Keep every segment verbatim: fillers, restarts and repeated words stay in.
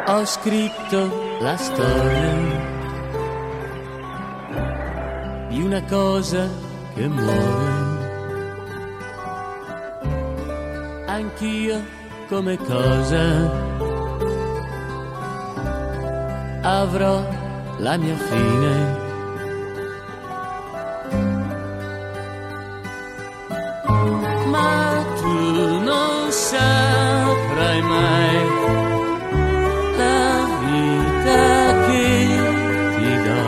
Ho scritto la storia di una cosa che muore. Anch'io come cosa avrò la mia fine. Ma tu non saprai mai la vita che ti do,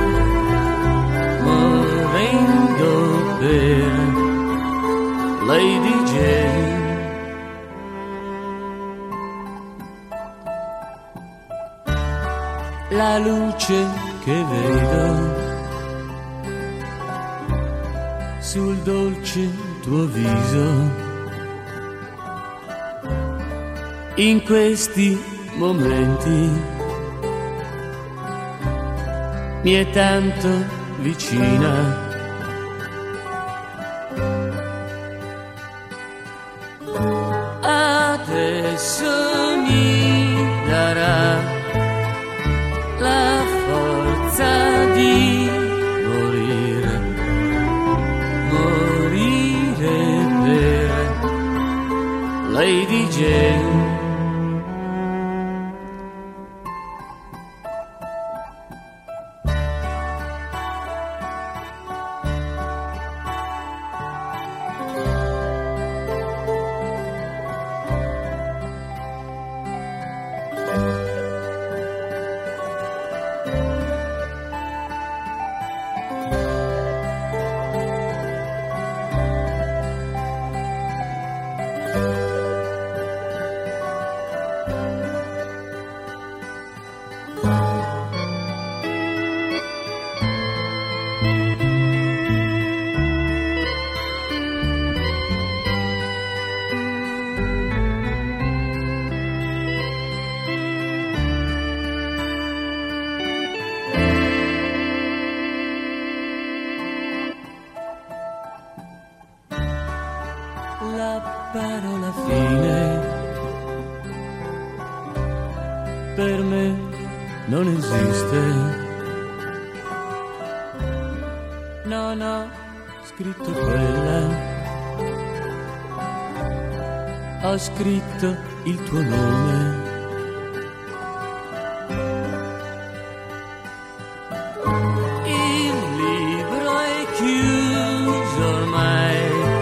morendo per Lady Jane. La luce che vedo sul dolce tuo viso in questi momenti mi è tanto vicina. Adesso mi darà la forza di morire, morire per Lady Jane. La parola fine per me non esiste. Non ho scritto quella, ho scritto il tuo nome. Il libro è chiuso ormai,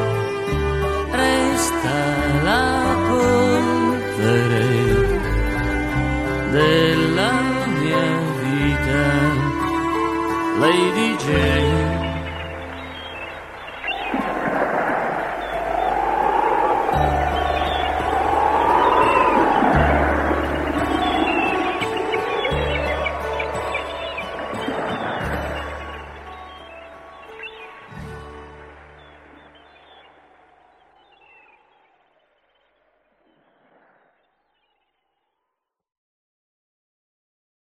la polvere della mia vita, Lady Jane.